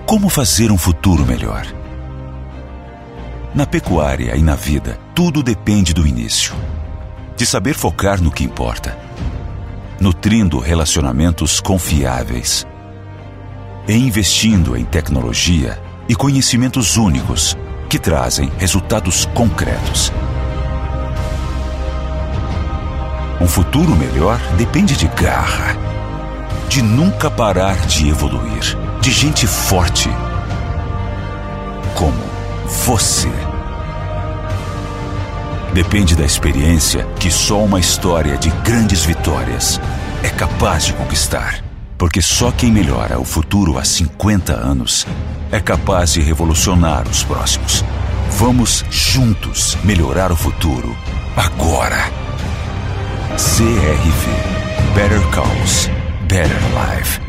Como fazer um futuro melhor? Na pecuária e na vida, tudo depende do início. De saber focar no que importa. Nutrindo relacionamentos confiáveis. E investindo em tecnologia e conhecimentos únicos que trazem resultados concretos. Um futuro melhor depende de garra, de nunca parar de evoluir, de gente forte, como você. Depende da experiência que só uma história de grandes vitórias é capaz de conquistar. Porque só quem melhora o futuro há 50 anos é capaz de revolucionar os próximos. Vamos juntos melhorar o futuro agora. CRV. Better Cause. Better Life.